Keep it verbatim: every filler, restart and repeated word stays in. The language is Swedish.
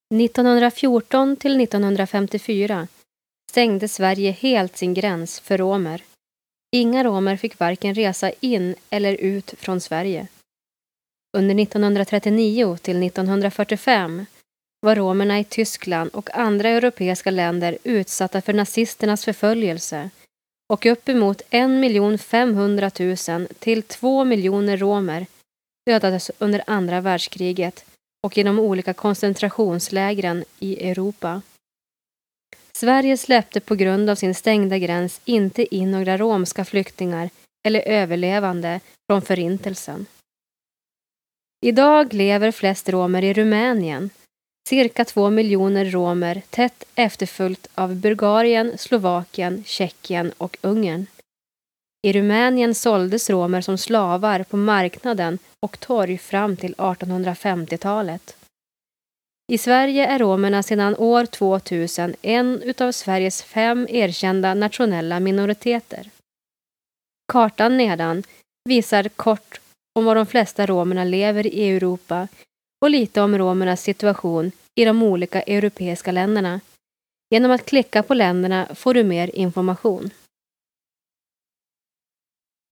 nittonhundrafjorton till nittonhundrafemtiofyra stängde Sverige helt sin gräns för romer. Inga romer fick varken resa in eller ut från Sverige. Under nittonhundratrettionio till nittonhundrafyrtiofem var romerna i Tyskland och andra europeiska länder utsatta för nazisternas förföljelse och uppemot en miljon femhundratusen till två miljoner romer dödades under andra världskriget och genom olika koncentrationslägren i Europa. Sverige släppte på grund av sin stängda gräns inte in några romska flyktingar eller överlevande från förintelsen. Idag lever flest romer i Rumänien, cirka två miljoner romer tätt efterföljt av Bulgarien, Slovakien, Tjeckien och Ungern. I Rumänien såldes romer som slavar på marknaden och torg fram till artonhundrafemtiotalet. I Sverige är romerna sedan år tvåtusen en utav Sveriges fem erkända nationella minoriteter. Kartan nedan visar kort om var de flesta romerna lever i Europa och lite om romernas situation i de olika europeiska länderna. Genom att klicka på länderna får du mer information.